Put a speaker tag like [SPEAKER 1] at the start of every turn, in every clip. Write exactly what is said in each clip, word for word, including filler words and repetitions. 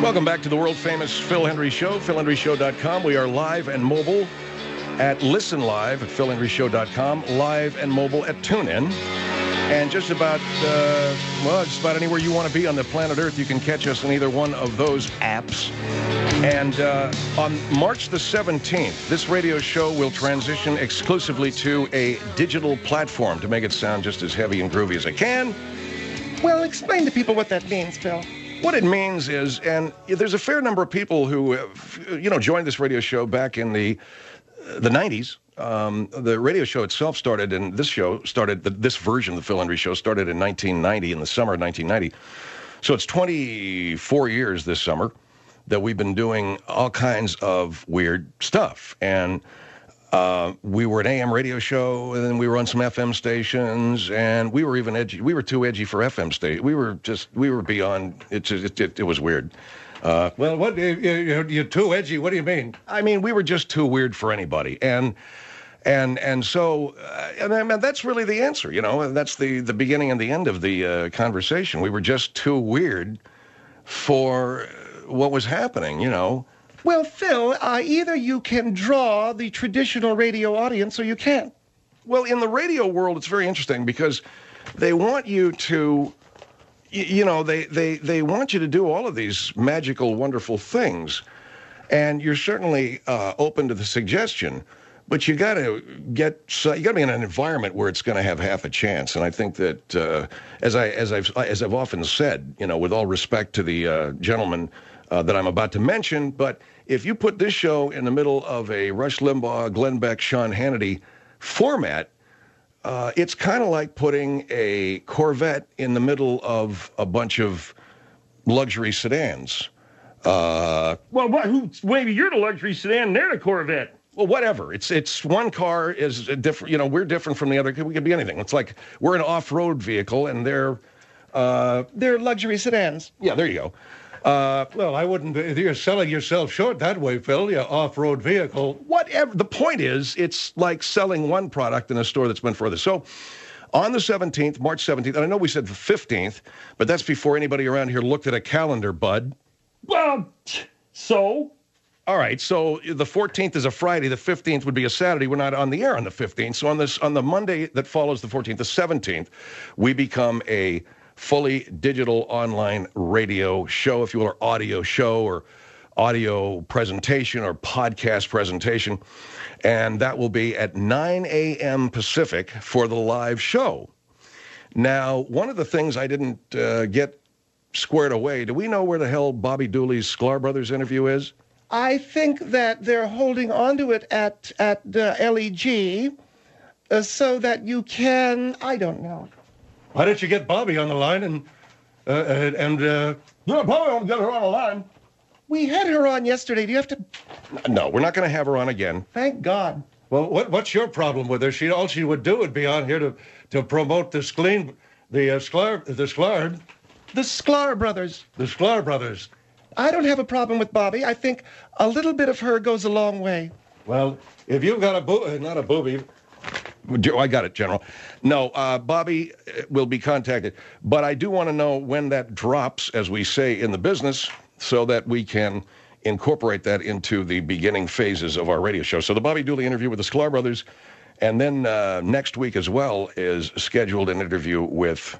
[SPEAKER 1] Welcome back to the world-famous Phil Hendry Show, phil hendry show dot com. We are live and mobile at Listen Live at phil hendry show dot com, live and mobile at TuneIn. And just about, uh, well, just about anywhere you want to be on the planet Earth, you can catch us in either one of those apps. And uh, on March the seventeenth, this radio show will transition exclusively to a digital platform to make it sound just as heavy and groovy as I can.
[SPEAKER 2] Well, explain to people what that means, Phil.
[SPEAKER 1] What it means is, and there's a fair number of people who, have, you know, joined this radio show back in the the nineties. Um, the radio show itself started, and this show started, the, this version of the Phil Hendry Show started in nineteen ninety, in the summer of nineteen ninety. So it's twenty-four years this summer that we've been doing all kinds of weird stuff. And uh, we were an A M radio show, and then we were on some F M stations, and we were even edgy. We were too edgy for F M stations. We were just, we were beyond, it, it, it, it was weird. Uh,
[SPEAKER 3] well, what, you, you, you're too edgy. What do you mean?
[SPEAKER 1] I mean, we were just too weird for anybody. And and and so, uh, and I mean, that's really the answer, you know, and that's the, the beginning and the end of the uh, conversation. We were just too weird for what was happening, you know.
[SPEAKER 2] Well, Phil, uh, either you can draw the traditional radio audience or you can't.
[SPEAKER 1] Well, in the radio world, it's very interesting because they want you to, you know, they, they, they want you to do all of these magical, wonderful things. And you're certainly uh, open to the suggestion, but you got to get, so you got to be in an environment where it's going to have half a chance. And I think that, uh, as I as I've as I've often said, you know, with all respect to the uh, gentleman uh, that I'm about to mention, but if you put this show in the middle of a Rush Limbaugh, Glenn Beck, Sean Hannity format, uh, it's kind of like putting a Corvette in the middle of a bunch of luxury sedans. Uh,
[SPEAKER 4] well, what, who, maybe you're the luxury sedan and they're the Corvette.
[SPEAKER 1] Well, whatever. It's it's one car is a different. You know, we're different from the other. We could be anything. It's like we're an off-road vehicle, and they're uh,
[SPEAKER 2] they're luxury sedans.
[SPEAKER 1] Yeah, there you go. Uh,
[SPEAKER 3] well, I wouldn't. You're selling yourself short that way, Phil. Your off-road vehicle.
[SPEAKER 1] Whatever. The point is, it's like selling one product in a store that's been further. So, on the seventeenth, March seventeenth, and I know we said the fifteenth, but that's before anybody around here looked at a calendar, bud.
[SPEAKER 4] Well, so.
[SPEAKER 1] All right, so the fourteenth is a Friday, the fifteenth would be a Saturday. We're not on the air on the fifteenth. So on this on the Monday that follows the fourteenth, the seventeenth, we become a fully digital online radio show, if you will, or audio show or audio presentation or podcast presentation. And that will be at nine a.m. Pacific for the live show. Now, one of the things I didn't uh, get squared away, do we know where the hell Bobby Dooley's Sklar Brothers interview is?
[SPEAKER 2] I think that they're holding on to it at at uh, L E G uh, so that you can, I don't know.
[SPEAKER 3] Why don't you get Bobby on the line and, uh, and, uh...
[SPEAKER 4] Yeah, Bobby won't get her on the line.
[SPEAKER 2] We had her on yesterday. Do you have to...
[SPEAKER 1] No, we're not going to have her on again.
[SPEAKER 2] Thank God.
[SPEAKER 3] Well, what what's your problem with her? She All she would do would be on here to, to promote the Skleen, the uh, Sklar, the Sklar...
[SPEAKER 2] The Sklar Brothers.
[SPEAKER 3] The Sklar Brothers.
[SPEAKER 2] I don't have a problem with Bobby. I think a little bit of her goes a long way.
[SPEAKER 3] Well, if you've got a boo, uh, not a booby.
[SPEAKER 1] I got it, General. No, uh, Bobby will be contacted. But I do want to know when that drops, as we say in the business, so that we can incorporate that into the beginning phases of our radio show. So the Bobby Dooley interview with the Sklar Brothers, and then uh, next week as well is scheduled an interview with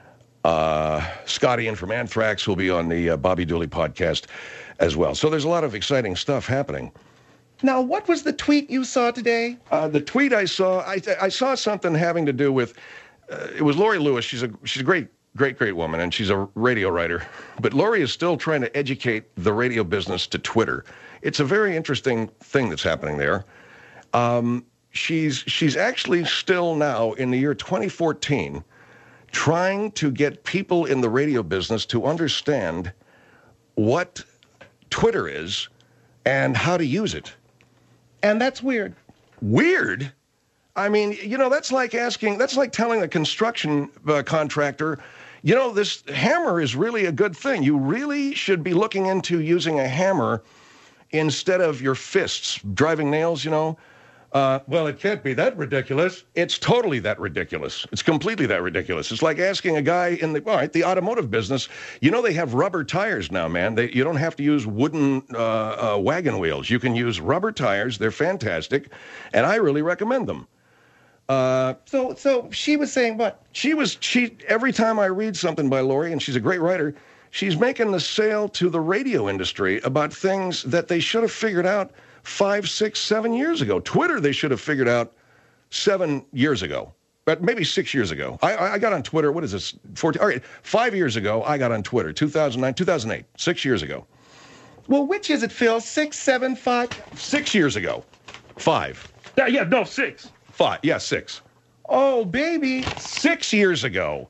[SPEAKER 1] Uh, Scotty in from Anthrax will be on the uh, Bobby Dooley podcast as well. So there's a lot of exciting stuff happening.
[SPEAKER 2] Now, what was the tweet you saw today?
[SPEAKER 1] Uh, the tweet I saw, I, I saw something having to do with, uh, it was Lori Lewis. She's a she's a great, great, great woman, and she's a radio writer. But Lori is still trying to educate the radio business to Twitter. It's a very interesting thing that's happening there. Um, she's she's actually still now in the year twenty fourteen trying to get people in the radio business to understand what Twitter is and how to use it.
[SPEAKER 2] And that's weird.
[SPEAKER 1] Weird? I mean, you know, that's like asking, that's like telling a construction uh, contractor, you know, this hammer is really a good thing. You really should be looking into using a hammer instead of your fists, driving nails, you know.
[SPEAKER 3] Well, it can't be that ridiculous.
[SPEAKER 1] It's totally that ridiculous. It's completely that ridiculous. It's like asking a guy in the all right, the automotive business. You know they have rubber tires now, man. They, you don't have to use wooden uh, uh, wagon wheels. You can use rubber tires. They're fantastic, and I really recommend them. Uh,
[SPEAKER 2] So, so she was saying what?
[SPEAKER 1] she was she every time I read something by Lori, and she's a great writer, she's making the sale to the radio industry about things that they should have figured out five, six, seven years ago. Twitter, they should have figured out seven years ago, but maybe six years ago. I, I got on Twitter. What is this? fourteen. All right, five years ago, I got on Twitter. two thousand nine, two thousand eight, six years ago.
[SPEAKER 2] Well, which is it, Phil? Six, seven, five?
[SPEAKER 1] Six years ago, five,
[SPEAKER 4] Yeah, yeah, no, six.
[SPEAKER 1] five. Yeah, six.
[SPEAKER 2] Oh, baby.
[SPEAKER 1] Six years ago.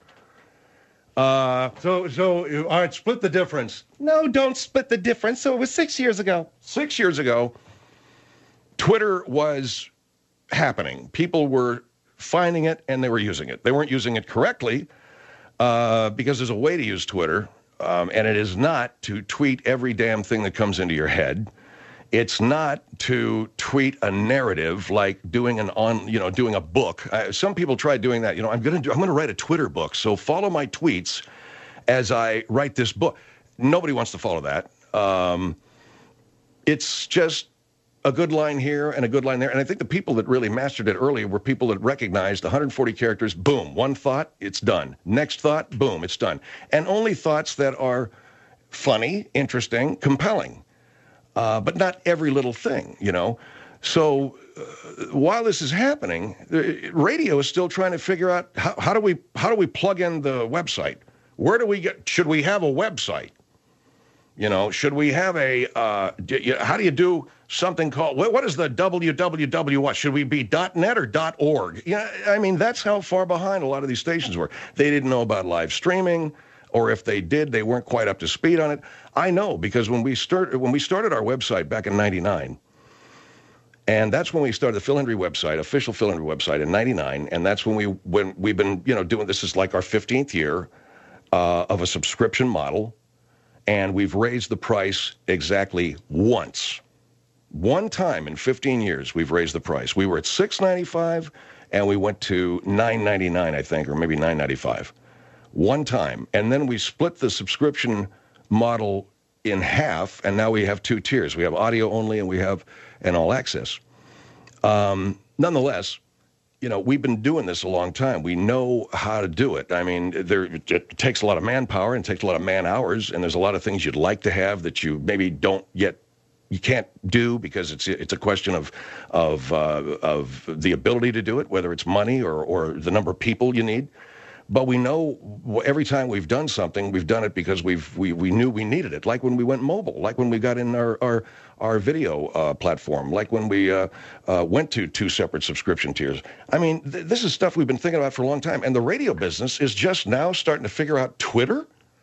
[SPEAKER 1] Uh,
[SPEAKER 3] So, so uh, all right, split the difference.
[SPEAKER 2] No, don't split the difference. So it was six years ago.
[SPEAKER 1] six years ago, Twitter was happening. People were finding it and they were using it. They weren't using it correctly uh, because there's a way to use Twitter, um, and it is not to tweet every damn thing that comes into your head. It's not to tweet a narrative like doing an on, you know, doing a book. Uh, some people try doing that. You know, I'm gonna do, I'm gonna write a Twitter book. So follow my tweets as I write this book. Nobody wants to follow that. Um, it's just a good line here and a good line there. And I think the people that really mastered it early were people that recognized one hundred forty characters, boom, one thought, it's done. Next thought, boom, it's done. And only thoughts that are funny, interesting, compelling. Uh, but not every little thing, you know. So uh, while this is happening, the radio is still trying to figure out how, how do we how do we plug in the website? Where do we get? Should we have a website? You know, should we have a? Uh, do you, how do you do something called? What, what is the W W W? What should we be .net or .org? Yeah, I mean that's how far behind a lot of these stations were. They didn't know about live streaming, or if they did, they weren't quite up to speed on it. I know because when we started when we started our website back in ninety-nine, and that's when we started the Phil Hendrie website, official Phil Hendrie website in ninety-nine, and that's when we when we've been you know doing this is like our fifteenth year uh, of a subscription model. And we've raised the price exactly once. One time in fifteen years, we've raised the price. We were at six ninety-five, and we went to nine ninety-nine, I think, or maybe nine ninety-five. One time. And then we split the subscription model in half, and now we have two tiers. We have audio only, and we have an all access. Um, nonetheless, you know, we've been doing this a long time. We know how to do it. I mean, there it takes a lot of manpower and it takes a lot of man hours, and there's a lot of things you'd like to have that you maybe don't yet, you can't do because it's it's a question of of uh, of the ability to do it, whether it's money or or the number of people you need. But we know every time we've done something, we've done it because we've we we knew we needed it. Like when we went mobile, like when we got in our our our video uh, platform, like when we uh, uh, went to two separate subscription tiers. I mean, th- this is stuff we've been thinking about for a long time. And the radio business is just now starting to figure out Twitter.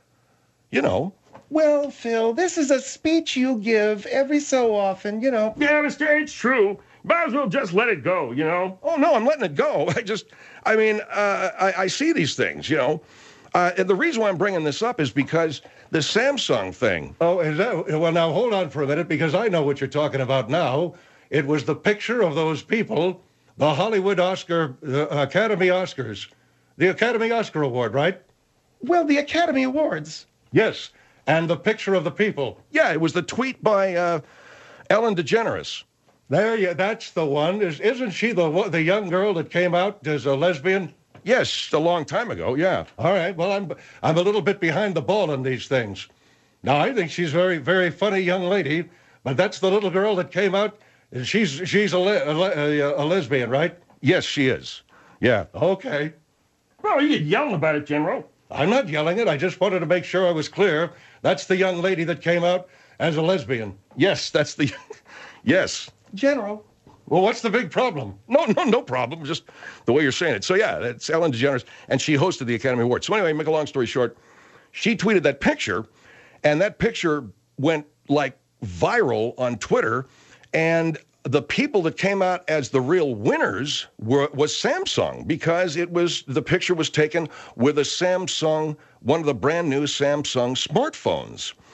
[SPEAKER 1] You know.
[SPEAKER 2] Well, Phil, this is a speech you give every so often, you know.
[SPEAKER 4] Yeah, mister, it's true. Might as well just let it go, you know?
[SPEAKER 1] Oh, no, I'm letting it go. I just, I mean, uh, I, I see these things, you know. Uh, and the reason why I'm bringing this up is because the Samsung thing.
[SPEAKER 3] Oh, is that? Well, now hold on for a minute because I know what you're talking about now. It was the picture of those people, the Hollywood Oscar, the Academy Oscars, the Academy Oscar Award, right?
[SPEAKER 2] Well, the Academy Awards.
[SPEAKER 3] Yes, and the picture of the people.
[SPEAKER 1] Yeah, it was the tweet by uh, Ellen DeGeneres.
[SPEAKER 3] There, yeah, that's the one. Is, isn't she the the young girl that came out as a lesbian?
[SPEAKER 1] Yes, a long time ago, yeah.
[SPEAKER 3] All right, well, I'm I'm a little bit behind the ball on these things. Now, I think she's a very, very funny young lady, but that's the little girl that came out. She's she's a, le, a, le, a lesbian, right?
[SPEAKER 1] Yes, she is. Yeah.
[SPEAKER 3] Okay.
[SPEAKER 4] Well, you yelling about it, General.
[SPEAKER 3] I'm not yelling it. I just wanted to make sure I was clear. That's the young lady that came out as a lesbian.
[SPEAKER 1] Yes, that's the... yes.
[SPEAKER 2] General.
[SPEAKER 3] Well, what's the big problem?
[SPEAKER 1] No, no, no problem. Just the way you're saying it. So, yeah, that's Ellen DeGeneres, and she hosted the Academy Awards. So, anyway, make a long story short, she tweeted that picture, and that picture went, like, viral on Twitter, and the people that came out as the real winners were was Samsung, because it was the picture was taken with a Samsung, one of the brand new Samsung smartphones.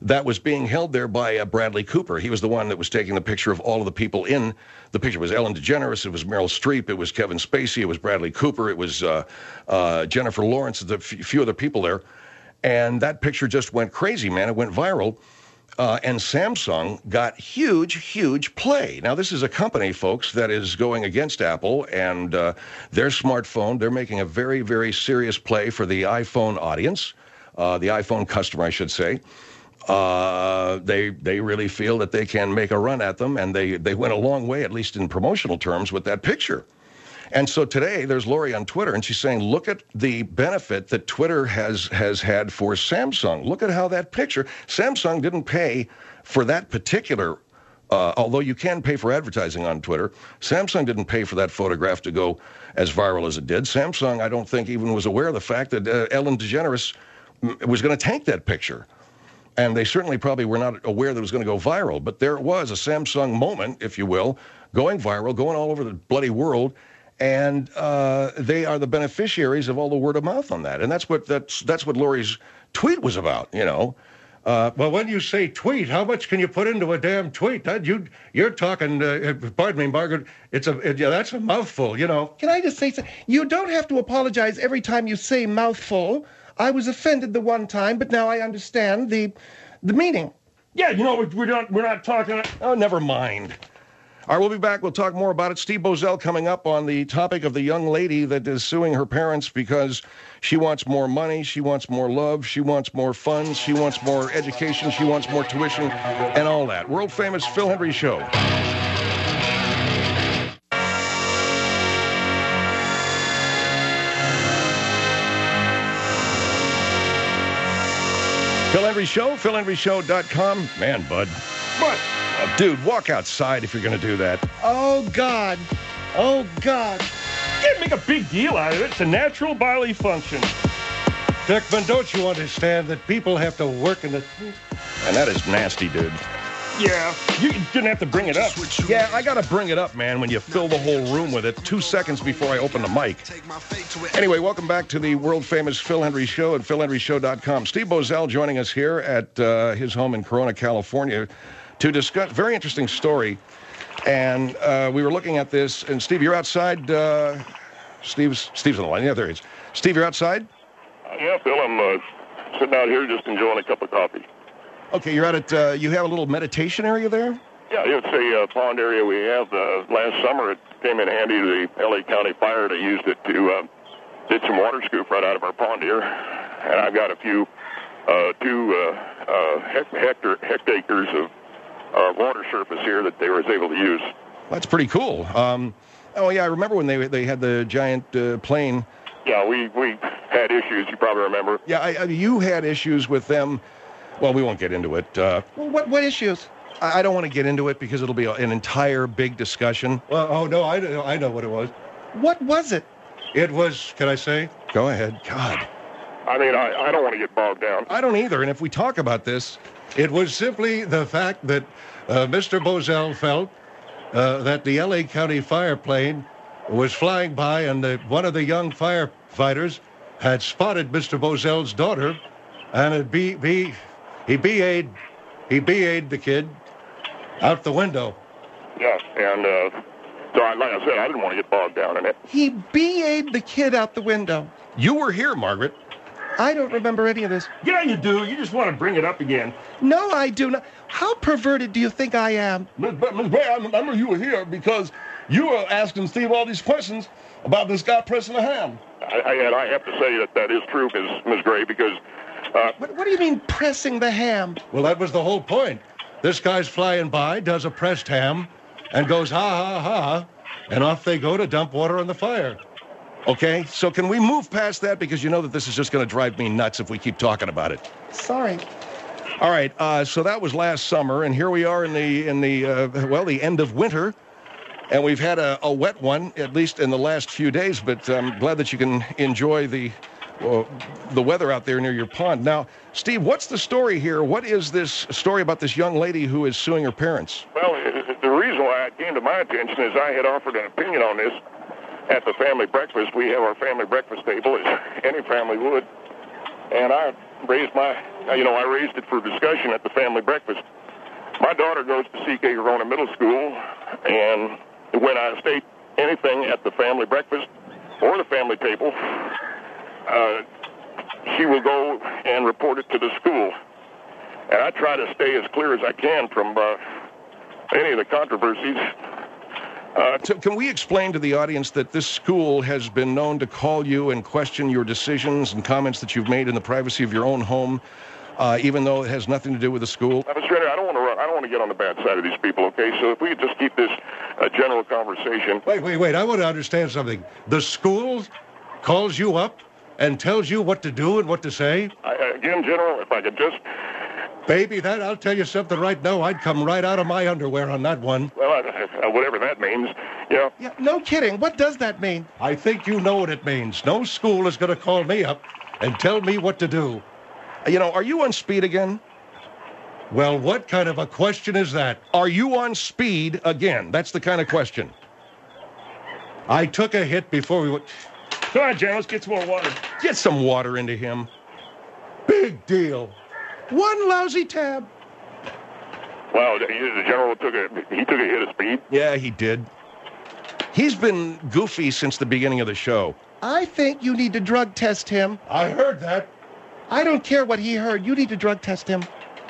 [SPEAKER 1] that was being held there by uh, Bradley Cooper. He was the one that was taking the picture of all of the people in the picture. It was Ellen DeGeneres, it was Meryl Streep, it was Kevin Spacey, it was Bradley Cooper, it was uh, uh, Jennifer Lawrence, a few other people there. And that picture just went crazy, man. It went viral. Uh, and Samsung got huge, huge play. Now, this is a company, folks, that is going against Apple and uh, their smartphone. They're making a very, very serious play for the iPhone audience, uh, the iPhone customer, I should say. Uh, they they really feel that they can make a run at them, and they, they went a long way, at least in promotional terms, with that picture. And so today, there's Lori on Twitter, and she's saying, look at the benefit that Twitter has, has had for Samsung. Look at how that picture, Samsung didn't pay for that particular, uh, although you can pay for advertising on Twitter, Samsung didn't pay for that photograph to go as viral as it did. Samsung, I don't think, even was aware of the fact that uh, Ellen DeGeneres was going to tank that picture. And they certainly probably were not aware that it was going to go viral. But there it was, a Samsung moment, if you will, going viral, going all over the bloody world. And uh, they are the beneficiaries of all the word of mouth on that. And that's what that's that's what Lori's tweet was about, you know.
[SPEAKER 3] Uh, well, when you say tweet, how much can you put into a damn tweet? That you you're talking. Uh, pardon me, Margaret. It's a it, yeah, that's a mouthful, you know.
[SPEAKER 2] Can I just say something? You don't have to apologize every time you say mouthful. I was offended the one time, but now I understand the the meaning.
[SPEAKER 4] Yeah, you know, we're not we're not talking.
[SPEAKER 1] Oh, never mind. All right, we'll be back. We'll talk more about it. Steve Boesel coming up on the topic of the young lady that is suing her parents because she wants more money, she wants more love, she wants more funds, she wants more education, she wants more tuition, and all that. World-famous Phil Hendrie Show. Phil Hendrie Show, phil hendrie show dot com. Man, bud.
[SPEAKER 4] What?
[SPEAKER 1] Oh, dude, walk outside if you're going to do that.
[SPEAKER 2] Oh, God. Oh, God.
[SPEAKER 4] You can't make a big deal out of it. It's a natural bodily function.
[SPEAKER 3] Dickman, don't you understand that people have to work in the...
[SPEAKER 1] And that is nasty, dude.
[SPEAKER 4] Yeah, you didn't have to bring it up.
[SPEAKER 1] Yeah, I got to bring it up, man, when you fill the whole room with it two seconds before I open the mic. Anyway, welcome back to the world-famous Phil Hendrie Show at phil hendrie show dot com. Steve Boesel joining us here at uh, his home in Corona, California, to discuss very interesting story. And uh, we were looking at this, and Steve, you're outside. Uh, Steve's Steve's on the line. Yeah, there he is. Steve, you're outside?
[SPEAKER 5] Uh, yeah, Phil, I'm uh, sitting out here just enjoying a cup of coffee.
[SPEAKER 1] Okay, you're out at, uh, you have a little meditation area there?
[SPEAKER 5] Yeah, it's a uh, pond area we have. Uh, last summer, it came in handy. The L A County Fire, they used it to, uh, did some water scoop right out of our pond here. And I've got a few, uh, two uh, uh, hectare, hectares of uh, water surface here that they was able to use.
[SPEAKER 1] That's pretty cool. Um, oh, yeah, I remember when they they had the giant uh, plane.
[SPEAKER 5] Yeah, we, we had issues, you probably remember.
[SPEAKER 1] Yeah, I, I, you had issues with them. Well, we won't get into it. Uh,
[SPEAKER 2] What what issues?
[SPEAKER 1] I, I don't want to get into it because it'll be a, an entire big discussion.
[SPEAKER 3] Well, oh, no, I, know- I know what it was.
[SPEAKER 2] What was it?
[SPEAKER 3] It was, can I say?
[SPEAKER 1] Go ahead. God.
[SPEAKER 5] I mean, I, I don't want to get bogged down.
[SPEAKER 1] I don't either. And if we talk about this,
[SPEAKER 3] It was simply the fact that uh, Mister Boesel felt uh, that the L A County fire plane was flying by and that one of the young firefighters had spotted Mister Boesel's daughter and it be, be, he B A'd, he B A'd the kid out the window.
[SPEAKER 5] Yeah, and uh, so I, like I said, I didn't want to get bogged down in it.
[SPEAKER 2] He B A'd the kid out the window.
[SPEAKER 1] you were here, Margaret.
[SPEAKER 2] I don't remember any of this.
[SPEAKER 4] Yeah, you do. You just want to bring it up again.
[SPEAKER 2] No, I do not. How perverted do you think I am?
[SPEAKER 6] Miss Miss Gray, I remember you were here because you were asking Steve all these questions about this guy pressing a ham.
[SPEAKER 5] I, I, and I have to say that that is true, Miz Miz Gray, because uh,
[SPEAKER 2] What, what do you mean pressing the ham?
[SPEAKER 3] Well, that was the whole point. This guy's flying by, does a pressed ham, and goes ha ha ha, and off they go to dump water on the fire.
[SPEAKER 1] Okay, so can we move past that because you know that this is just going to drive me nuts if we keep talking about it.
[SPEAKER 2] Sorry.
[SPEAKER 1] All right, uh, so that was last summer, and here we are in the in the uh, well, the end of winter, and we've had a, a wet one at least in the last few days. But I'm glad that you can enjoy the uh, the weather out there near your pond. Now, Steve, what's the story here? What is this story about this young lady who is suing her parents?
[SPEAKER 5] well, the reason why it came to my attention is I had offered an opinion on this at the family breakfast. We have our family breakfast table, as any family would, and I raised my, you know, I raised it for discussion at the family breakfast. My daughter goes to C K Corona Middle School, and when I state anything at the family breakfast or the family table, uh, she will go and report it to the school. And I try to stay as clear as I can from uh, any of the controversies. Uh,
[SPEAKER 1] So can we explain to the audience that this school has been known to call you and question your decisions and comments that you've made in the privacy of your own home, uh, even though it has nothing to do with the school?
[SPEAKER 5] Administrator, I don't want to run, I don't want to get on the bad side of these people, okay? So if we could just keep this a general conversation.
[SPEAKER 3] Wait, wait, wait. I want to understand something. The school calls you up and tells you what to do and what to say?
[SPEAKER 5] I, again, General, if I could just...
[SPEAKER 3] Baby, that I'll tell you something right now. I'd come right out of my underwear on that one.
[SPEAKER 5] Well, I, I, whatever that means, you know.
[SPEAKER 2] Yeah, no kidding. What does that mean?
[SPEAKER 3] I think you know what it means. No school is going to call me up and tell me what to do.
[SPEAKER 1] You know, are you on speed again?
[SPEAKER 3] Well, what kind of a question is that?
[SPEAKER 1] Are you on speed again? That's the kind of question.
[SPEAKER 3] I took a hit before we went.
[SPEAKER 4] Come on, General, let's get some more water.
[SPEAKER 1] Get some water into him.
[SPEAKER 3] Big deal.
[SPEAKER 1] One lousy tab.
[SPEAKER 5] Wow, the, the General took a, he took a hit of speed.
[SPEAKER 1] Yeah, he did. He's been goofy since the beginning of the show.
[SPEAKER 2] I think you need to drug test him.
[SPEAKER 3] I heard that.
[SPEAKER 2] I don't care what he heard. You need to drug test him.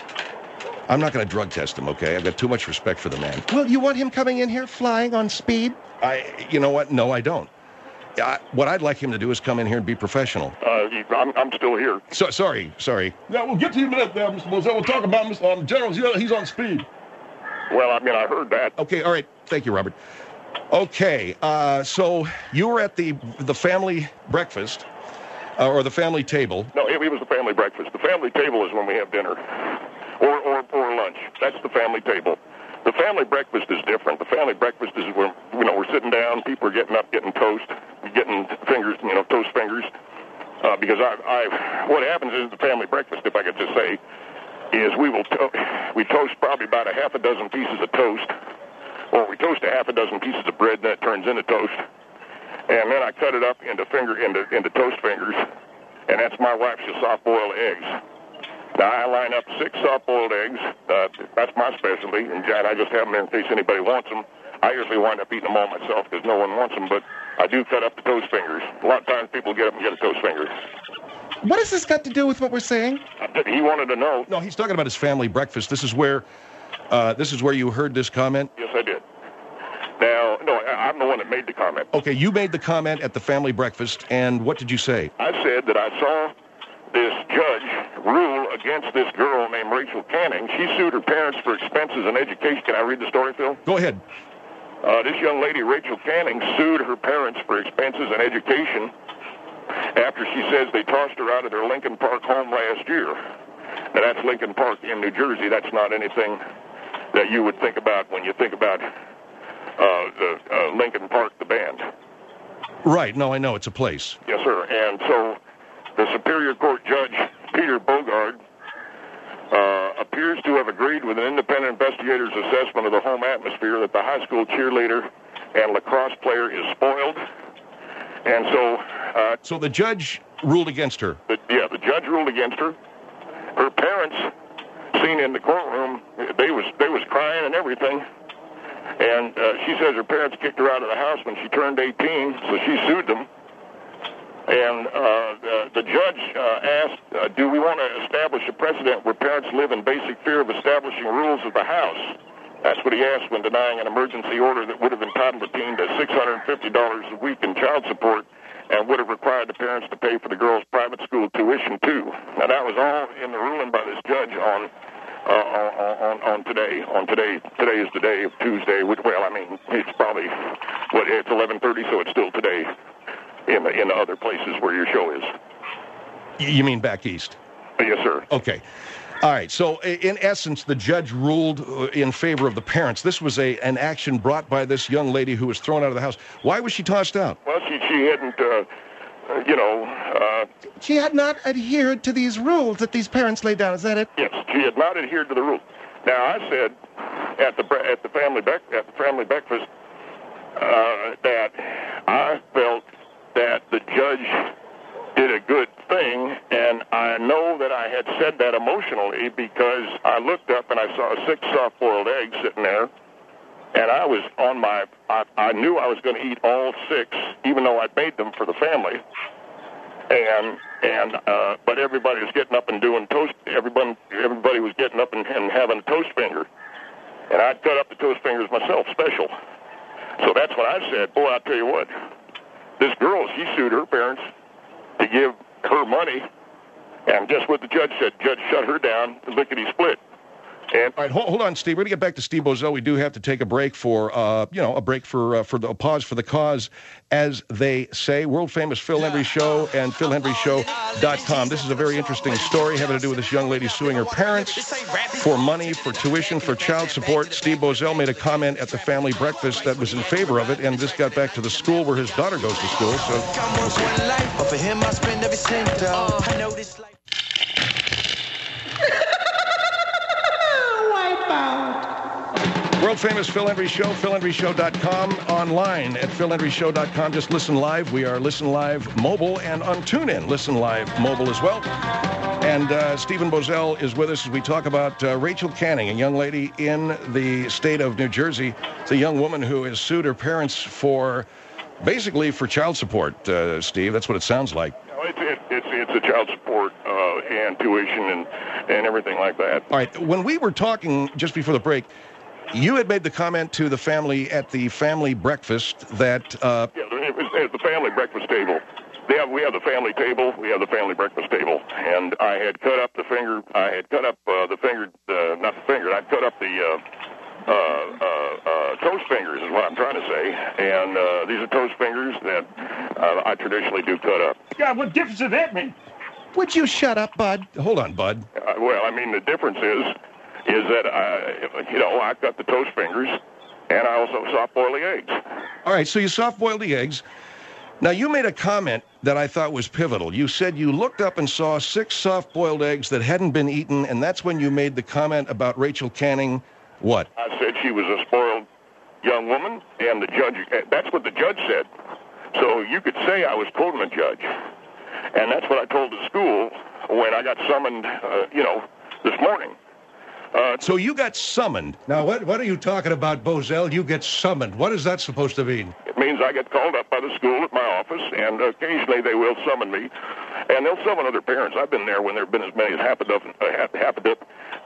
[SPEAKER 1] I'm not going to drug test him, okay? I've got too much respect for the man.
[SPEAKER 2] Well, you want him coming in here flying on speed?
[SPEAKER 1] I, you know what? No, I don't. I, what I'd like him to do is come in here and be professional.
[SPEAKER 5] Uh, he, I'm, I'm still here.
[SPEAKER 1] So, sorry, sorry.
[SPEAKER 6] Yeah, we'll get to you in a minute there, Mister Moselle. We'll talk about Mister Um, General. He's, he's on speed.
[SPEAKER 5] Well, I mean, I heard that.
[SPEAKER 1] Okay, all right. Thank you, Robert. Okay, uh, so you were at the the family breakfast, uh, or the family table.
[SPEAKER 5] No, it, it was the family breakfast. The family table is when we have dinner, or, or, or lunch. That's the family table. The family breakfast is different. The family breakfast is where, you know, we're sitting down, people are getting up, getting toast, getting fingers, you know, toast fingers. Uh, because I, I, what happens is the family breakfast, if I could just say, is we will to- we toast probably about a half a dozen pieces of toast, or we toast a half a dozen pieces of bread, and that turns into toast. And then I cut it up into finger into into toast fingers, and that's my wife's soft-boiled eggs. Now, I line up six soft-boiled eggs. Uh, that's my specialty, and John, I just have them there in case anybody wants them. I usually wind up eating them all myself because no one wants them, but I do cut up the toast fingers. A lot of times people get up and get a toast finger.
[SPEAKER 2] What has this got to do with what we're saying?
[SPEAKER 5] He wanted to know.
[SPEAKER 1] No, he's talking about his family breakfast. This is where, uh, this is where you heard this comment.
[SPEAKER 5] Yes, I did. Now, no, I- I'm the one that made the comment.
[SPEAKER 1] Okay, you made the comment at the family breakfast, and what did you say?
[SPEAKER 5] I said that I saw this judge rule against this girl named Rachel Canning. She sued her parents for expenses and education. Can I read the story, Phil?
[SPEAKER 1] Go ahead.
[SPEAKER 5] Uh, this young lady, Rachel Canning, sued her parents for expenses and education after she says they tossed her out of their Lincoln Park home last year. Now, that's Lincoln Park in New Jersey. That's not anything that you would think about when you think about uh, the, uh, Lincoln Park, the band.
[SPEAKER 1] Right, no, I know, it's a place.
[SPEAKER 5] Yes, sir. And so the Superior Court Judge, Peter Bogard, uh, appears to have agreed with an independent investigator's assessment of the home atmosphere that the high school cheerleader and lacrosse player is spoiled. And so... Uh,
[SPEAKER 1] So the judge ruled against her.
[SPEAKER 5] the, yeah, the judge ruled against her. Her parents, seen in the courtroom, they was they was crying and everything. And uh, she says her parents kicked her out of the house when she turned eighteen, so she sued them. And uh, the, the judge uh, asked, uh, do we want to establish a precedent where parents live in basic fear of establishing rules of the house? That's what he asked when denying an emergency order that would have entitled the teen to six hundred fifty dollars a week in child support and would have required the parents to pay for the girl's private school tuition, too. Now, that was all in the ruling by this judge on uh, on, on today. On today, today is the day of Tuesday. Which, well, I mean, it's probably, what, it's eleven thirty, so it's still today in the, in the other places where your show is.
[SPEAKER 1] Y- You mean back east?
[SPEAKER 5] Yes, sir.
[SPEAKER 1] Okay. All right. So, i- in essence, the judge ruled uh, in favor of the parents. This was a an action brought by this young lady who was thrown out of the house. Why was she tossed out?
[SPEAKER 5] Well, she, she hadn't, uh, uh, you know, uh,
[SPEAKER 2] She had not adhered to these rules that these parents laid down. Is that it?
[SPEAKER 5] yes, she had not adhered to the rules. Now, I said at the bre- at the family bec- at the family breakfast uh, that I felt that the judge did a good thing, and And I know that I had said that emotionally because I looked up and I saw six soft-boiled eggs sitting there, and I was on my, I, I knew I was going to eat all six, even though I'd made them for the family. And, and, uh, but everybody was getting up and doing toast, everybody, everybody was getting up and, and having a toast finger. And I'd cut up the toast fingers myself, special. So that's what I said. Boy, I'll tell you what, this girl, she sued her parents to give her money, and just what the judge said. Judge shut her down, lickety-split. And
[SPEAKER 1] All right, hold, hold on, Steve. We're going to get back to Steve Boesel. We do have to take a break for, uh, you know, a break for uh, for the a pause for the cause, as they say. World famous Phil Hendrie Show and phil hendrie show dot com. This is a very interesting story having to do with this young lady suing her parents for money, for tuition, for child support. Steve Boesel made a comment at the family breakfast that was in favor of it, and this got back to the school where his daughter goes to school. So. For him, I spend every cent. I know this life. World famous Phil Hendrie Show, phil hendrie show dot com, online at phil hendrie show dot com. Just listen live. We are Listen Live mobile and on TuneIn. Listen Live mobile as well. And uh, Stephen Boesel is with us as we talk about uh, Rachel Canning, a young lady in the state of New Jersey. It's a young woman who has sued her parents for, basically for child support, uh, Steve. That's what it sounds like.
[SPEAKER 5] No, it's, it, it's, it's a child support uh, and tuition and, and everything like that.
[SPEAKER 1] All right. When we were talking just before the break, you had made the comment to the family at the family breakfast that... Uh,
[SPEAKER 5] yeah, it was at the family breakfast table. They have, we have the family table, we have the family breakfast table, and I had cut up the finger, I had cut up uh, the finger, uh, not the finger, I'd cut up the uh, uh, uh, uh, toast fingers is what I'm trying to say, and uh, these are toast fingers that uh, I traditionally do cut up.
[SPEAKER 4] God, what difference does that make?
[SPEAKER 2] Would you shut up, Bud?
[SPEAKER 1] Hold on, Bud.
[SPEAKER 5] Uh, well, I mean, the difference is... is that, I, you know, I cut the toast fingers, and I also soft-boil the eggs.
[SPEAKER 1] All right, so you soft-boiled the eggs. Now, you made a comment that I thought was pivotal. You said you looked up and saw six soft-boiled eggs that hadn't been eaten, and that's when you made the comment about Rachel Canning, what?
[SPEAKER 5] I said she was a spoiled young woman, and the judge, that's what the judge said. So you could say I was quoting the judge. And that's what I told the school when I got summoned, uh, you know, this morning.
[SPEAKER 1] Uh, so you got summoned.
[SPEAKER 3] Now, what what are you talking about, Boesel? You get summoned. What is that supposed to mean?
[SPEAKER 5] It means I get called up by the school at my office, and occasionally they will summon me, and they'll summon other parents. I've been there when there have been as many as half a dozen, uh, half, half a dozen,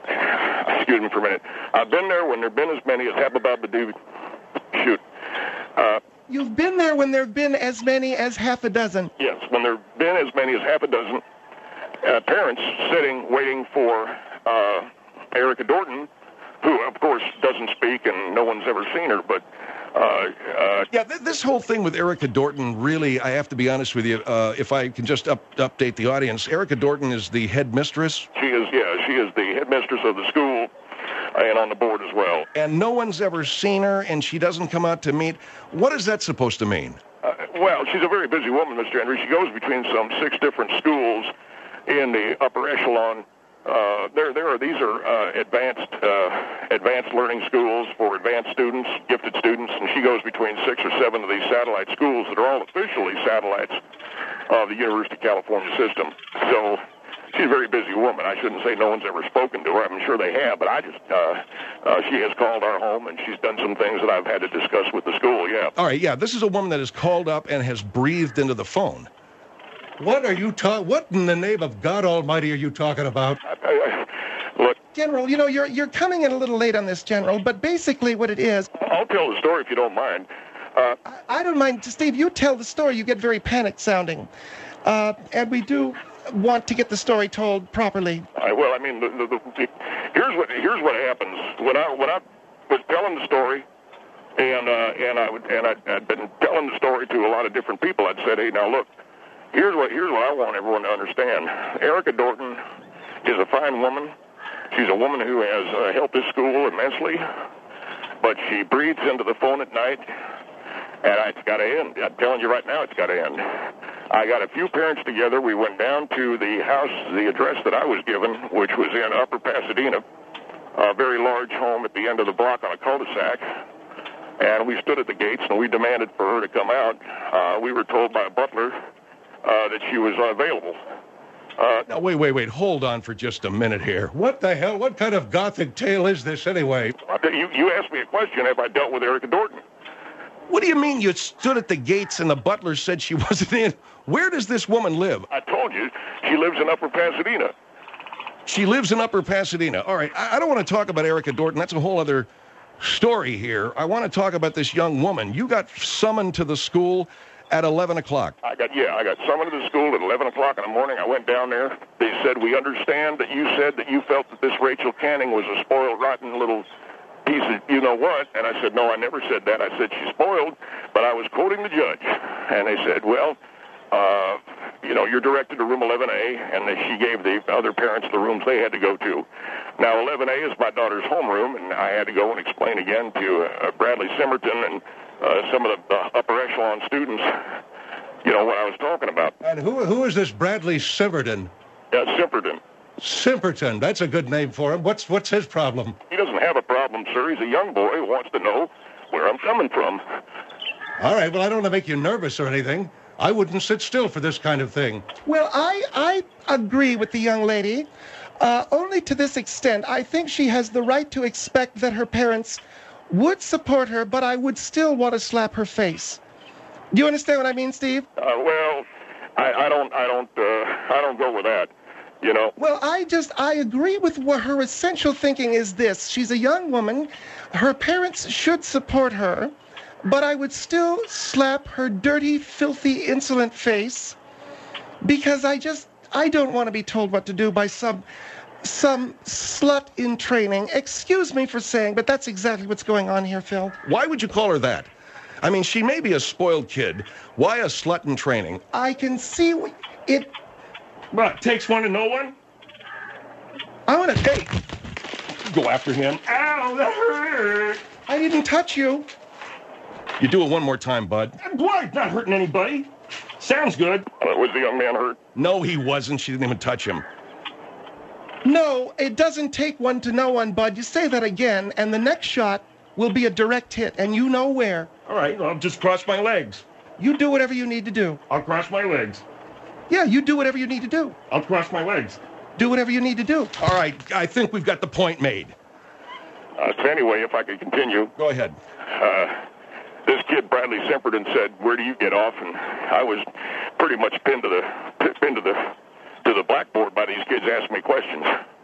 [SPEAKER 5] excuse me for a minute. I've been there when there have been as many as half a dozen, shoot. Uh,
[SPEAKER 2] You've been there when there have been as many as half a dozen.
[SPEAKER 5] Yes, when there have been as many as half a dozen uh, parents sitting, waiting for... Uh, Erica Dorton, who, of course, doesn't speak and no one's ever seen her, but... Uh, uh,
[SPEAKER 1] yeah, th- this whole thing with Erica Dorton, really, I have to be honest with you, uh, if I can just up- update the audience, Erica Dorton is the headmistress?
[SPEAKER 5] She is, yeah, she is the headmistress of the school and on the board as well.
[SPEAKER 1] And no one's ever seen her, and she doesn't come out to meet. What is that supposed to mean?
[SPEAKER 5] Uh, well, she's a very busy woman, Mister Hendrie. She goes between some six different schools in the upper echelon. Uh, there, there are. These are uh, advanced, uh, advanced learning schools for advanced students, gifted students, and she goes between six or seven of these satellite schools that are all officially satellites of the University of California system. So she's a very busy woman. I shouldn't say no one's ever spoken to her. I'm sure they have, but I just, uh, uh, she has called our home, and she's done some things that I've had to discuss with the school. Yeah.
[SPEAKER 1] All right. Yeah. This is a woman that has called up and has breathed into the phone.
[SPEAKER 3] What are you talking? What in the name of God Almighty are you talking about?
[SPEAKER 5] I, I, I, look,
[SPEAKER 2] General, you know, you're you're coming in a little late on this, General, but basically what it is...
[SPEAKER 5] I'll tell the story if you don't mind. Uh,
[SPEAKER 2] I, I don't mind. Steve, you tell the story. You get very panicked sounding. Uh, and we do want to get the story told properly.
[SPEAKER 5] I, well, I mean, the, the, the, here's what here's what happens. When I when I was telling the story, and uh, and I would and I'd, I'd been telling the story to a lot of different people, I'd said, hey, now look, here's what here's what I want everyone to understand. Erica Dorton is a fine woman. She's a woman who has uh, helped this school immensely, but she breathes into the phone at night, and it's got to end. I'm telling you right now, it's got to end. I got a few parents together. We went down to the house, the address that I was given, which was in Upper Pasadena, a very large home at the end of the block on a cul-de-sac, and we stood at the gates, and we demanded for her to come out. Uh, we were told by a butler uh, that she was unavailable. Uh,
[SPEAKER 1] No, wait, wait, wait. Hold on for just a minute here.
[SPEAKER 3] What the hell? What kind of gothic tale is this anyway?
[SPEAKER 5] you, you asked me a question, have I dealt with Erica Dorton?
[SPEAKER 1] What do you mean you stood at the gates and the butler said she wasn't in? Where does this woman live?
[SPEAKER 5] I told you, she lives in Upper Pasadena.
[SPEAKER 1] She lives in Upper Pasadena. All right, I, I don't want to talk about Erica Dorton. That's a whole other story here. I want to talk about this young woman. You got summoned to the school at eleven o'clock.
[SPEAKER 5] I got, yeah, I got summoned to the school at eleven o'clock in the morning. I went down there. They said, we understand that you said that you felt that this Rachel Canning was a spoiled, rotten little piece of you-know-what. And I said, no, I never said that. I said she's spoiled, but I was quoting the judge. And they said, well, uh, you know, you're directed to room eleven A, and she gave the other parents the rooms they had to go to. Now, eleven A is my daughter's homeroom, and I had to go and explain again to uh, Bradley Simmerton and uh, some of the uh, upper echelon students, you know, what I was talking about.
[SPEAKER 3] And who who is this Bradley Simmerton?
[SPEAKER 5] Uh, Simperton.
[SPEAKER 3] Simperton. That's a good name for him. What's what's his problem?
[SPEAKER 5] He doesn't have a problem, sir. He's a young boy who wants to know where I'm coming from.
[SPEAKER 3] All right, well, I don't want to make you nervous or anything. I wouldn't sit still for this kind of thing.
[SPEAKER 2] Well, I, I agree with the young lady, uh, only to this extent. I think she has the right to expect that her parents would support her, but I would still want to slap her face. Do you understand what I mean, Steve?
[SPEAKER 5] Uh, well, I, I don't, I don't, uh, I don't go with that. You know.
[SPEAKER 2] Well, I just, I agree with what her essential thinking is this. She's a young woman. Her parents should support her, but I would still slap her dirty, filthy, insolent face because I just, I don't want to be told what to do by some, some slut in training. Excuse me for saying, but that's exactly what's going on here, Phil.
[SPEAKER 1] Why would you call her that? I mean, she may be a spoiled kid. Why a slut in training?
[SPEAKER 2] I can see w- it.
[SPEAKER 4] What, takes one to know one?
[SPEAKER 2] I want to, hey,
[SPEAKER 4] Go after him. Ow, that hurt.
[SPEAKER 2] I didn't touch you.
[SPEAKER 1] You do it one more time, bud.
[SPEAKER 4] Boy, not hurting anybody. Sounds good.
[SPEAKER 5] Uh, was the young man hurt?
[SPEAKER 1] No, he wasn't. She didn't even touch him.
[SPEAKER 2] No, it doesn't take one to know one, Bud. You say that again, and the next shot will be a direct hit, and you know where.
[SPEAKER 4] All right, I'll just cross my legs.
[SPEAKER 2] You do whatever you need to do.
[SPEAKER 4] I'll cross my legs.
[SPEAKER 2] Yeah, you do whatever you need to do.
[SPEAKER 4] I'll cross my legs.
[SPEAKER 2] Do whatever you need to do.
[SPEAKER 1] All right, I think we've got the point made.
[SPEAKER 5] Uh, so anyway, if I could continue.
[SPEAKER 1] Go ahead.
[SPEAKER 5] Uh, this kid, Bradley Simperton, said, where do you get off? And I was pretty much pinned to the pinned to the to the blackboard by these kids asking me questions.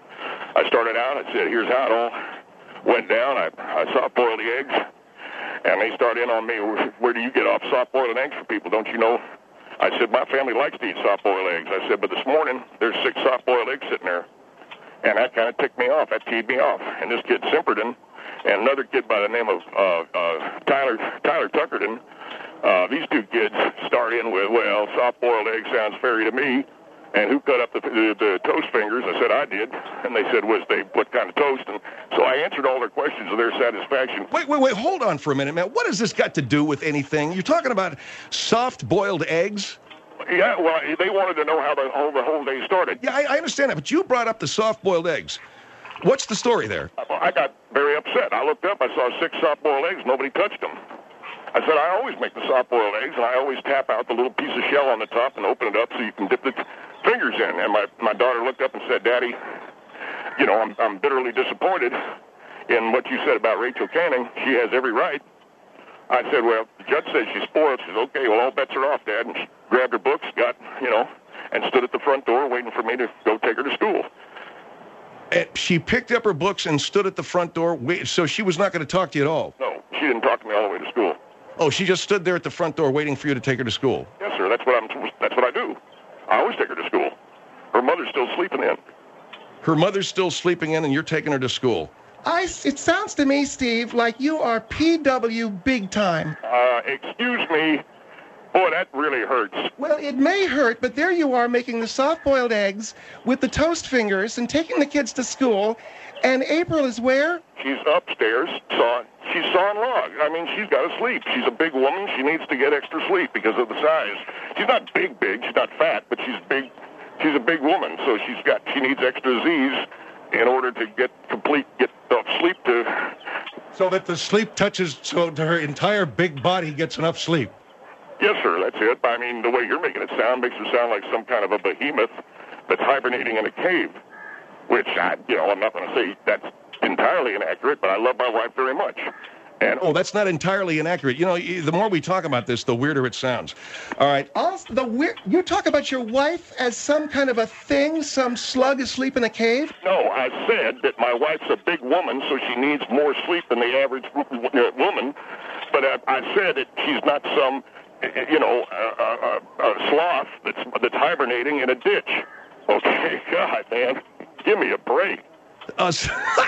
[SPEAKER 5] I started out, I said, here's how it all went down. I, I soft-boiled the eggs, and they started in on me, where do you get off soft-boiling eggs for people? Don't you know? I said, my family likes to eat soft-boiled eggs. I said, but this morning, there's six soft-boiled eggs sitting there. And that kind of ticked me off. That teed me off. And this kid, Simperton, and another kid by the name of uh, uh, Tyler Tyler Tuckerton, uh, these two kids start in with, well, soft-boiled egg sounds fairy to me. And who cut up the, the, the toast fingers? I said, I did. And they said, was they what kind of toast? And so I answered all their questions to their satisfaction.
[SPEAKER 1] Wait, wait, wait. Hold on for a minute, man. What has this got to do with anything? You're talking about soft-boiled eggs?
[SPEAKER 5] Yeah, well, they wanted to know how the whole, the whole day started.
[SPEAKER 1] Yeah, I, I understand that, but you brought up the soft-boiled eggs. What's the story there?
[SPEAKER 5] I got very upset. I looked up, I saw six soft-boiled eggs. Nobody touched them. I said, I always make the soft-boiled eggs, and I always tap out the little piece of shell on the top and open it up so you can dip the t- fingers in. And my, my daughter looked up and said, Daddy, you know, I'm, I'm bitterly disappointed in what you said about Rachel Canning. She has every right. I said, well, the judge says she's spoiled. She said, okay, well, all bets are off, Dad. And she grabbed her books, got, you know, and stood at the front door waiting for me to go take her to school.
[SPEAKER 1] And she picked up her books and stood at the front door, wait, so she was not going to talk to you at all?
[SPEAKER 5] No, she didn't talk to me all the way to school.
[SPEAKER 1] Oh, she just stood there at the front door waiting for you to take her to school?
[SPEAKER 5] Yes, sir. That's what I'm. That's what I do. I always take her to school. Her mother's still sleeping in.
[SPEAKER 1] Her mother's still sleeping in, and you're taking her to school?
[SPEAKER 2] I, it sounds to me, Steve, like you are P W big time.
[SPEAKER 5] Uh, excuse me. Boy, that really hurts.
[SPEAKER 2] Well, it may hurt, but there you are making the soft-boiled eggs with the toast fingers and taking the kids to school, and April is where?
[SPEAKER 5] She's upstairs. Saw. She's sawing logs. I mean, she's got to sleep. She's a big woman. She needs to get extra sleep because of the size. She's not big, big. She's not fat, but she's big. She's a big woman, so she's got. She needs extra Z's in order to get complete, get enough sleep to.
[SPEAKER 3] So that the sleep touches, so her entire big body gets enough sleep.
[SPEAKER 5] Yes, sir. That's it. I mean, the way you're making it sound makes her sound like some kind of a behemoth. that's hibernating in a cave, which, I, you know, I'm not going to say that's entirely inaccurate, but I love my wife very much. And
[SPEAKER 1] Oh, that's not entirely inaccurate. You know, y- the more we talk about this, the weirder it sounds. All right.
[SPEAKER 2] Also, the weird, you talk about your wife as some kind of a thing, some slug asleep in a cave?
[SPEAKER 5] no, I said that my wife's a big woman, so she needs more sleep than the average w- w- uh, woman. But I, I said that she's not some, uh, you know, uh, uh, uh, sloth that's that's hibernating in a ditch. Okay, God, man, give me a break.
[SPEAKER 1] Uh, s-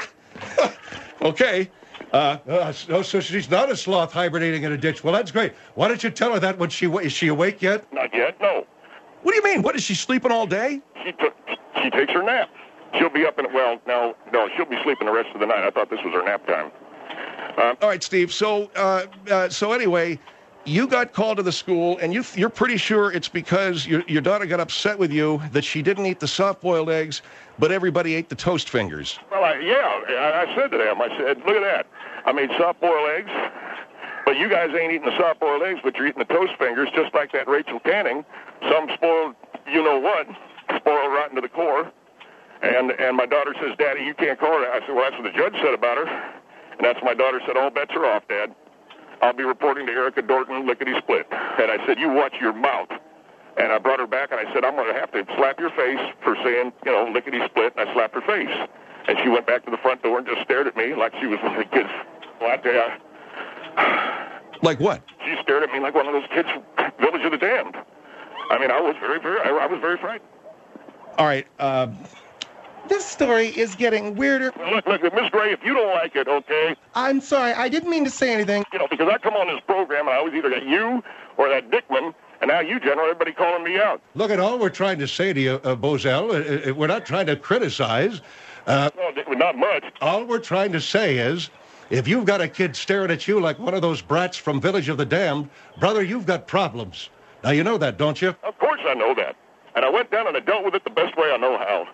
[SPEAKER 1] okay. Uh,
[SPEAKER 3] Uh, so, so she's not a sloth hibernating in a ditch. Well, that's great. Why don't you tell her that when she wa- is she awake yet?
[SPEAKER 5] Not yet, no.
[SPEAKER 1] what do you mean? What, is she sleeping all day?
[SPEAKER 5] She took, she takes her nap. She'll be up in well, no, no, she'll be sleeping the rest of the night. I thought this was her nap time.
[SPEAKER 1] All right, Steve. So, uh, uh, so anyway, you got called to the school, and you, you're pretty sure it's because your, your daughter got upset with you that she didn't eat the soft-boiled eggs, but everybody ate the toast fingers.
[SPEAKER 5] Well, I, yeah, I, I said to them, I said, look at that. I made soft-boiled eggs, but you guys ain't eating the soft-boiled eggs, but you're eating the toast fingers, just like that Rachel Canning. Some spoiled, you-know-what, spoiled rotten to the core. And and my daughter says, Daddy, you can't call her. I said, well, that's what the judge said about her. And that's my daughter said, all bets are off, Dad. I'll be reporting to Erica Dorton, lickety-split. And I said, you watch your mouth. And I brought her back, and I said, I'm going to have to slap your face for saying, you know, lickety-split, and I slapped her face. And she went back to the front door and just stared at me like she was one of the kids. Well, I tell you,
[SPEAKER 1] Like what?
[SPEAKER 5] she stared at me like one of those kids from Village of the Damned. I mean, I was very, very, I, I was very frightened.
[SPEAKER 1] All right. Uh,
[SPEAKER 2] This story is getting weirder.
[SPEAKER 5] Look, look, Miss Gray, if you don't like it, okay,
[SPEAKER 2] I'm sorry, I didn't mean to say anything.
[SPEAKER 5] you know, because I come on this program and I always either get you or that Dickman, and now you, General, everybody calling me out.
[SPEAKER 3] Look, at all we're trying to say to you, uh, Bozell, uh, uh, we're not trying to criticize. Uh,
[SPEAKER 5] No, Dickman, not much.
[SPEAKER 3] all we're trying to say is, if you've got a kid staring at you like one of those brats from Village of the Damned, brother, you've got problems. Now, you know that, don't you?
[SPEAKER 5] Of course I know that. And I went down and I dealt with it the best way I know how.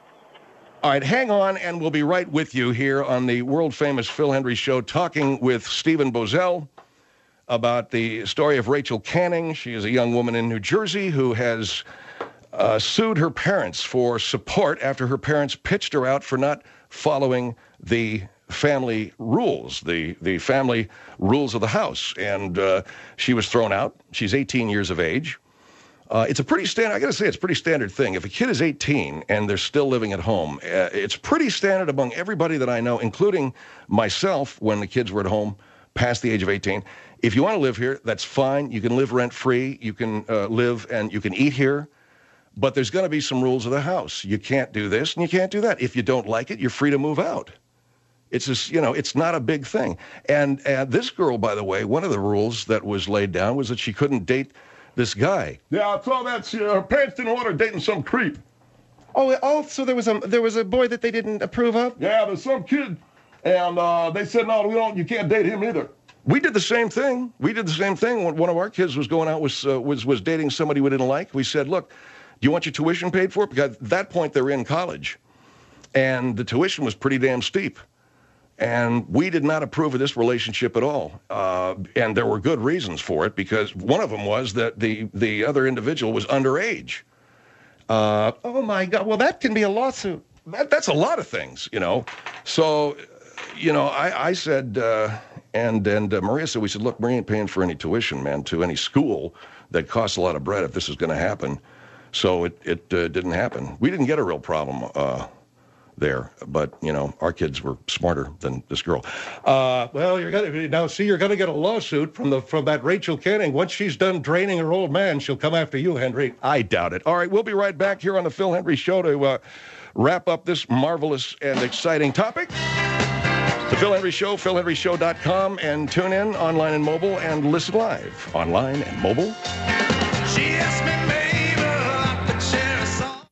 [SPEAKER 1] all right, hang on, and we'll be right with you here on the world-famous Phil Hendry Show, talking with Stephen Bozell about the story of Rachel Canning. She is a young woman in New Jersey who has uh, sued her parents for support after her parents pitched her out for not following the family rules, the, the family rules of the house. And uh, she was thrown out. She's eighteen years of age. Uh, it's a pretty standard, I got to say, it's a pretty standard thing. If a kid is eighteen and they're still living at home, uh, it's pretty standard among everybody that I know, including myself when the kids were at home past the age of eighteen. If you want to live here, that's fine. You can live rent-free. You can uh, live and you can eat here. But there's going to be some rules of the house. You can't do this and you can't do that. If you don't like it, you're free to move out. It's just, you know, it's not a big thing. And uh, this girl, by the way, one of the rules that was laid down was that she couldn't date this guy.
[SPEAKER 6] Yeah, I saw that. She, her parents didn't want her dating some creep.
[SPEAKER 2] Oh, also there was a there was a boy that they didn't approve of.
[SPEAKER 6] Yeah, there's some kid, and uh, they said, no, we don't. You can't date him either.
[SPEAKER 1] We did the same thing. We did the same thing when one of our kids was going out, was, uh, was, was dating somebody we didn't like. We said, look, do you want your tuition paid for? Because at that point, they're in college. And the tuition was pretty damn steep. And we did not approve of this relationship at all. Uh, and there were good reasons for it, because one of them was that the, the other individual was underage. Uh,
[SPEAKER 2] Oh my God! Well, that can be a lawsuit.
[SPEAKER 1] that, that's a lot of things, you know. So, you know, I, I said, uh, and and uh, Maria said, we said, look, we ain't paying for any tuition, man, to any school that costs a lot of bread if this is going to happen. So it, it uh, didn't happen. We didn't get a real problem uh, there, but, you know, our kids were smarter than this girl. Uh,
[SPEAKER 3] Well, you're gonna now see. You're gonna get a lawsuit from the from that Rachel Canning. Once she's done draining her old man, she'll come after you, Henry.
[SPEAKER 1] I doubt it. All right, we'll be right back here on the Phil Hendry Show to uh, wrap up this marvelous and exciting topic. The Phil Hendry Show, phil hendry show dot com, and tune in online and mobile and listen live online and mobile.
[SPEAKER 7] She asked me, maybe I could share a song.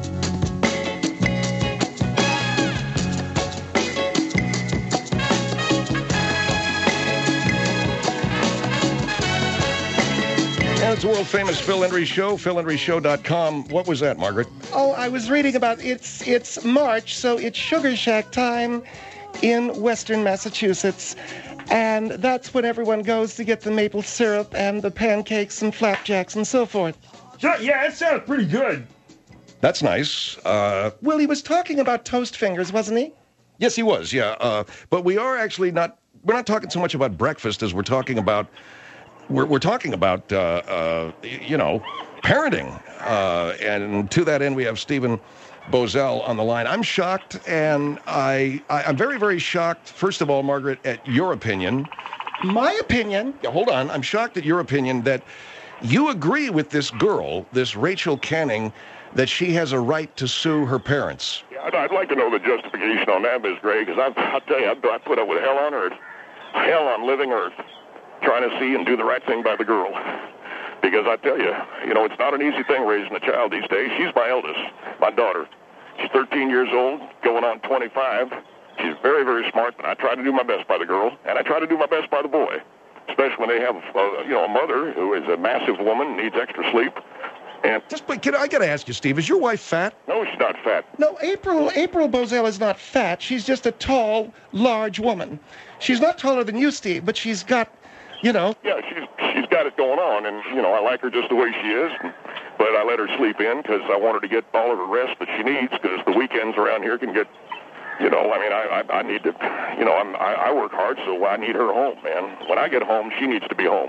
[SPEAKER 1] And it's the world-famous Phil Hendry Show, phil hendry show dot com. What was that, Margaret?
[SPEAKER 2] Oh, I was reading about it's it's March, so it's Sugar Shack time in Western Massachusetts. And that's when everyone goes to get the maple syrup and the pancakes and flapjacks and so forth.
[SPEAKER 4] So, yeah, that sounds pretty good.
[SPEAKER 1] That's nice. Uh,
[SPEAKER 2] Well, he was talking about toast fingers, wasn't he?
[SPEAKER 1] yes, he was, yeah. Uh, but we are actually not, we're not talking so much about breakfast as we're talking about, we're, we're talking about, uh, uh, y- you know, parenting. Uh, and to that end, we have Stephen Bozell on the line. I'm shocked, and I, I, I'm very, very shocked, first of all, Margaret, at your opinion.
[SPEAKER 2] My opinion.
[SPEAKER 1] Yeah, hold on. I'm shocked at your opinion that you agree with this girl, this Rachel Canning, that she has a right to sue her parents.
[SPEAKER 5] Yeah, I'd, I'd like to know the justification on that, Miss Gray, because I'll tell you, I, I put up with hell on earth, hell on living earth, trying to see and do the right thing by the girl. Because I tell you, you know, it's not an easy thing raising a child these days. She's my eldest, my daughter. She's thirteen years old, going on twenty-five. She's very, very smart, and I try to do my best by the girl, and I try to do my best by the boy, especially when they have, uh, you know, a mother who is a massive woman, needs extra sleep. And
[SPEAKER 1] Just, but can I got to ask you, Steve, is your wife fat?
[SPEAKER 5] no, she's not fat.
[SPEAKER 2] No, April April Bozell is not fat. She's just a tall, large woman. She's not taller than you, Steve, but she's got, you know.
[SPEAKER 5] Yeah, she's she's got it going on, and you know I like her just the way she is. But I let her sleep in because I want her to get all of her rest that she needs. Because the weekends around here can get, you know, I mean, I I, I need to, you know, I'm, I I work hard, so I need her home, man. When I get home, she needs to be home,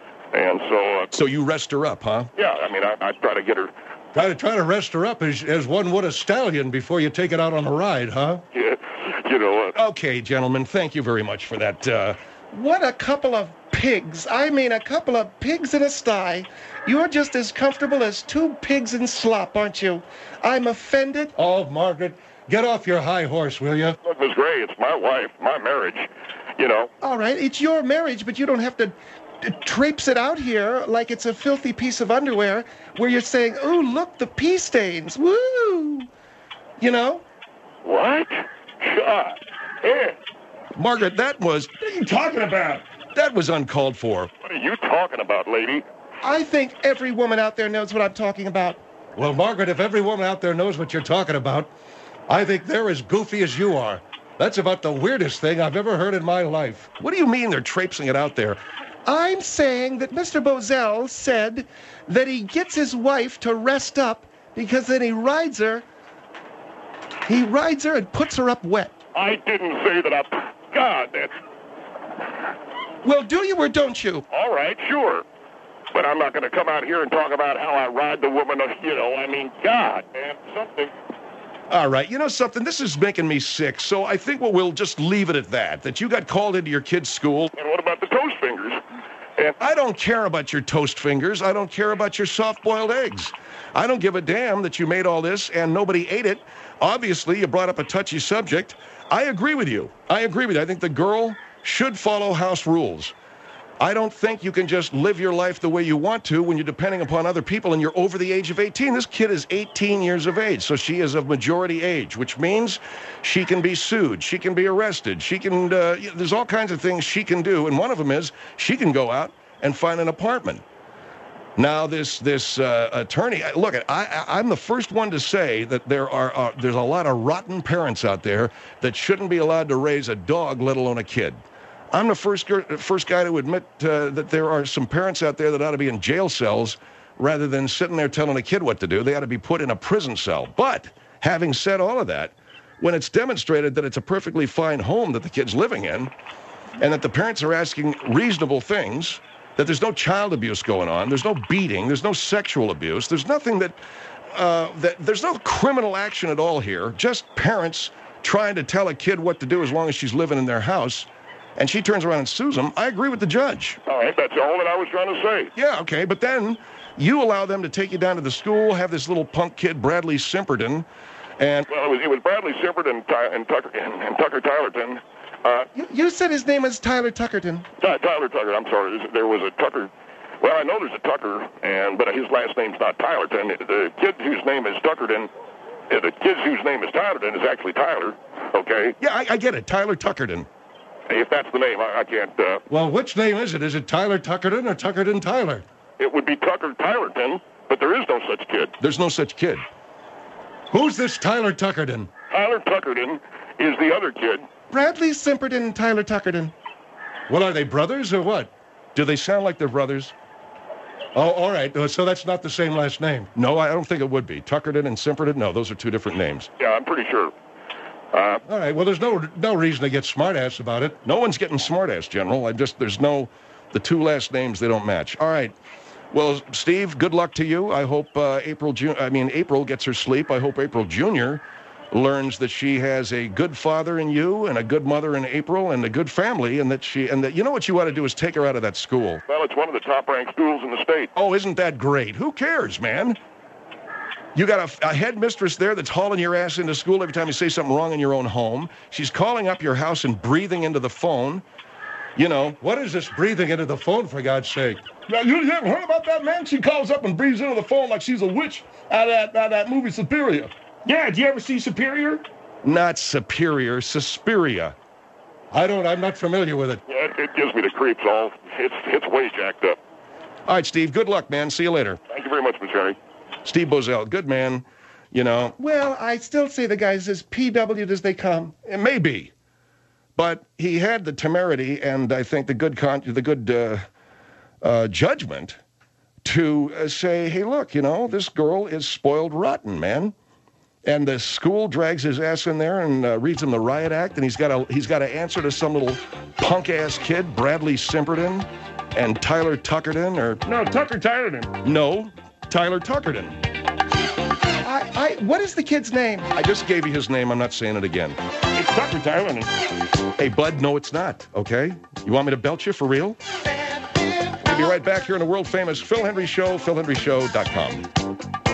[SPEAKER 5] and so uh,
[SPEAKER 1] So you rest her up, huh?
[SPEAKER 5] yeah, I mean, I, I try to get her,
[SPEAKER 3] Try to try to rest her up as, as one would a stallion before you take it out on a ride, huh?
[SPEAKER 5] you know. Uh,
[SPEAKER 1] Okay, gentlemen, thank you very much for that. Uh,
[SPEAKER 2] What a couple of pigs. I mean, a couple of pigs in a sty. You're just as comfortable as two pigs in slop, aren't you? I'm offended.
[SPEAKER 3] Oh, Margaret, get off your high horse, will you?
[SPEAKER 5] look, Miss Gray, it's my wife, my marriage, you know.
[SPEAKER 2] All right, it's your marriage, but you don't have to uh, traipse it out here like it's a filthy piece of underwear where you're saying, "Oh, look, the pee stains. Woo!" You know?
[SPEAKER 5] What? God. Yeah.
[SPEAKER 1] Margaret, that was
[SPEAKER 4] What are you talking about?
[SPEAKER 1] that was uncalled for.
[SPEAKER 5] What are you talking about, lady?
[SPEAKER 2] I think every woman out there knows what I'm talking about.
[SPEAKER 3] Well, Margaret, if every woman out there knows what you're talking about, I think they're as goofy as you are. That's about the weirdest thing I've ever heard in my life.
[SPEAKER 1] What do you mean they're traipsing it out there?
[SPEAKER 2] I'm saying that Mister Bozell said that he gets his wife to rest up because then he rides her. He rides her and puts her up wet.
[SPEAKER 5] I didn't say that I... God, that's...
[SPEAKER 2] Well, do you or don't you?
[SPEAKER 5] All right, sure. But I'm not going to come out here and talk about how I ride the woman, of, you know, I mean, God, man, something...
[SPEAKER 1] All right, you know something? This is making me sick, so I think what we'll just leave it at that, that you got called into your kid's school.
[SPEAKER 5] And what about the toast fingers? And
[SPEAKER 1] I don't care about your toast fingers. I don't care about your soft-boiled eggs. I don't give a damn that you made all this and nobody ate it. Obviously, you brought up a touchy subject. I agree with you. I agree with you. I think the girl should follow house rules. I don't think you can just live your life the way you want to when you're depending upon other people and you're over the age of eighteen. This kid is eighteen years of age, so she is of majority age, which means she can be sued, she can be arrested, she can, uh, there's all kinds of things she can do, and one of them is she can go out and find an apartment. Now, this this uh, attorney, look, I, I, I'm the first one to say that there are uh, there's a lot of rotten parents out there that shouldn't be allowed to raise a dog, let alone a kid. I'm the first gir- first guy to admit uh, that there are some parents out there that ought to be in jail cells rather than sitting there telling a kid what to do. They ought to be put in a prison cell. But having said all of that, when it's demonstrated that it's a perfectly fine home that the kid's living in and that the parents are asking reasonable things, that there's no child abuse going on, there's no beating, there's no sexual abuse, there's nothing that, uh, that there's no criminal action at all here, just parents trying to tell a kid what to do as long as she's living in their house, and she turns around and sues them. I agree with the judge.
[SPEAKER 5] all right, that's all that I was trying to say.
[SPEAKER 1] Yeah, okay, but then you allow them to take you down to the school, have this little punk kid, Bradley Simperton, and
[SPEAKER 5] Well, it was, it was Bradley Sippert and, Ty- and, Tucker, and, and Tucker Tylerton. Uh,
[SPEAKER 2] You, you said his name was Tyler Tuckerton.
[SPEAKER 5] Ty- Tyler Tucker, I'm sorry. There's- There was a Tucker. Well, I know there's a Tucker, and but his last name's not Tylerton. The kid whose name is Tuckerton, uh, the kid whose name is Tylerton is actually Tyler. Okay,
[SPEAKER 1] yeah, I, I get it, Tyler Tuckerton.
[SPEAKER 5] if that's the name, I, I can't. Uh,
[SPEAKER 3] Well, which name is it? Is it Tyler Tuckerton or Tuckerton Tyler?
[SPEAKER 5] it would be Tucker Tylerton, but there is no such kid.
[SPEAKER 1] There's no such kid.
[SPEAKER 3] Who's this Tyler Tuckerton?
[SPEAKER 5] Tyler Tuckerton is the other kid.
[SPEAKER 2] Bradley Simperton and Tyler Tuckerton.
[SPEAKER 3] Well, are they brothers or what?
[SPEAKER 1] Do they sound like they're brothers?
[SPEAKER 3] Oh, all right. Uh, So that's not the same last name.
[SPEAKER 1] No, I don't think it would be. Tuckerton and Simperton, no, those are two different names.
[SPEAKER 5] Yeah, I'm pretty sure. Uh,
[SPEAKER 3] All right. Well, there's no no reason to get smartass about it.
[SPEAKER 1] No one's getting smartass, General. I just, there's no, the two last names, they don't match. All right. Well, Steve, good luck to you. I hope uh, April, Ju- I mean, April gets her sleep. I hope April Junior learns that she has a good father in you and a good mother in April and a good family, and that she, and that, you know what you ought to do is take her out of that school.
[SPEAKER 5] well, it's one of the top-ranked schools in the state.
[SPEAKER 1] Oh, isn't that great? Who cares, man? You got a, a headmistress there that's hauling your ass into school every time you say something wrong in your own home. She's calling up your house and breathing into the phone. You know,
[SPEAKER 3] What is this breathing into the phone, for God's sake?
[SPEAKER 6] Now, you, you haven't heard about that, man? She calls up and breathes into the phone like she's a witch out of that, out of that movie Superior.
[SPEAKER 4] Yeah, did you ever see Superior?
[SPEAKER 1] not Superior, Suspiria.
[SPEAKER 3] I don't. I'm not familiar with it.
[SPEAKER 5] Yeah, it, it gives me the creeps all. It's, it's way jacked up.
[SPEAKER 1] All right, Steve, good luck, man. See you later.
[SPEAKER 5] Thank you very much, Mister Henry.
[SPEAKER 1] Steve Bozell, good man. You know,
[SPEAKER 2] Well, I still say the guy's as P W'd as they come.
[SPEAKER 1] it may be, but he had the temerity and I think the good con- the good uh, uh, judgment to uh, say, hey, look, you know, this girl is spoiled rotten, man. And the school drags his ass in there and uh, reads him the riot act, and he's got to he's got to answer to some little punk ass kid, Bradley Simperton, and Tyler Tuckerton, or
[SPEAKER 4] No, Tucker Tylerton.
[SPEAKER 1] no, Tyler Tuckerton.
[SPEAKER 2] I, I, what is the kid's name?
[SPEAKER 1] I just gave you his name. I'm not saying it again.
[SPEAKER 4] It's Tucker Tylerton.
[SPEAKER 1] Hey, bud, no, it's not. Okay, you want me to belt you for real? We'll be right back here on the world famous Phil Hendry Show, phil hendry show dot com.